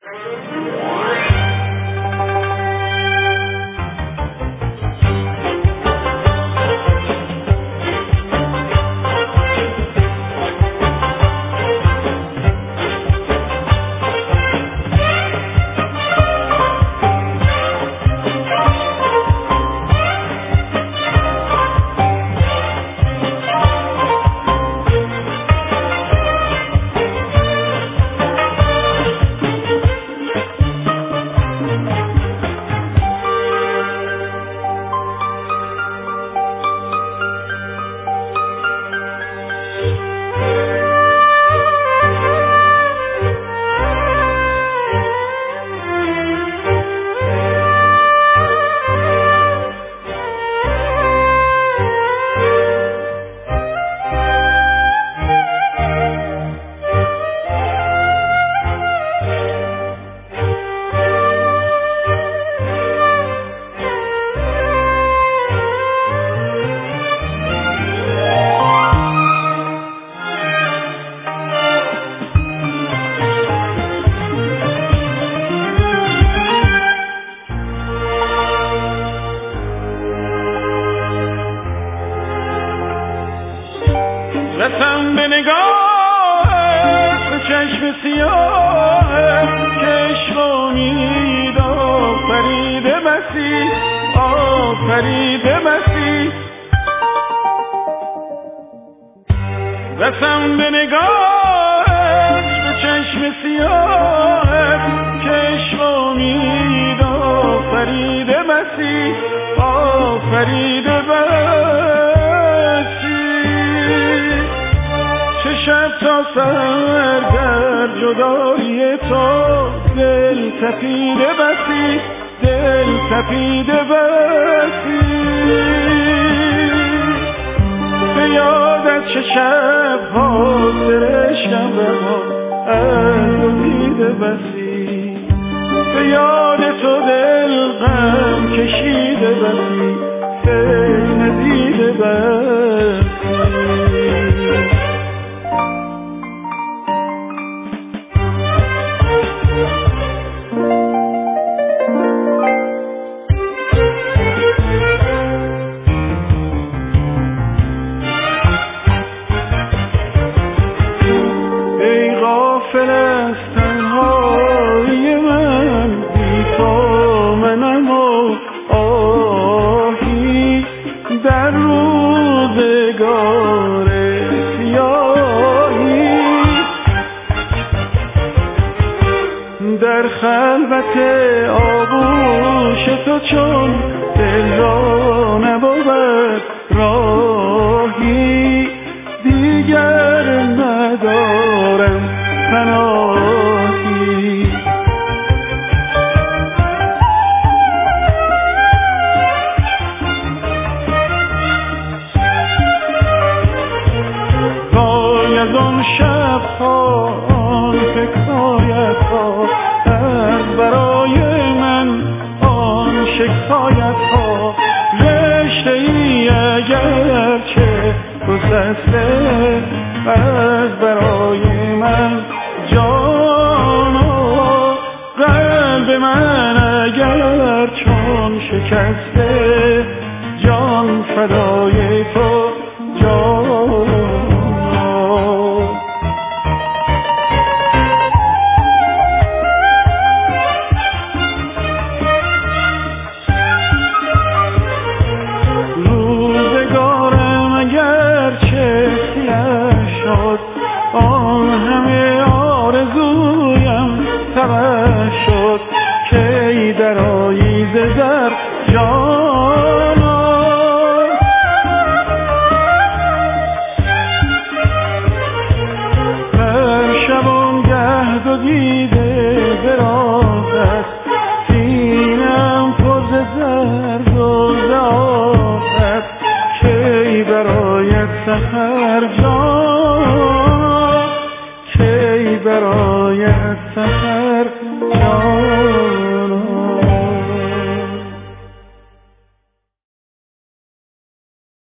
رسم به نگاه به چشم سیاه کشف امید آفریده بسی آفریده بسی رسم به نگاه به چشم سیاه کشف امید آفریده بسی آفریده بسی شب تا سر در جدایی تو دل تپیده بسی دل تپیده بسی به یادت چه شب ها سرشکم رها از دیده بسی به یاد تو دل غم کشیده بسی فکر ندیده بسی غافل از تنهایی من بی تو منم و آهی در روزگار سیاهی در خلوت آغوش تو چون دل را نبود راهی دیگر ندارم پناهی وای از آن شب‌ها آن حکایت‌ها از برای من آن شکایت‌ها رشته‌ای اگرچه گسسته از برای من جانا قلب من اگر چون شکسته جان فدای تو جانا روزگارم اگر چه سیاه شد آن همه آرزویم تبه شد کی درآیی ز در جانا هر شبانگه دو دیده به راهت سینه‌ام پر ز درد و ز آفت کی برایت سحر جانا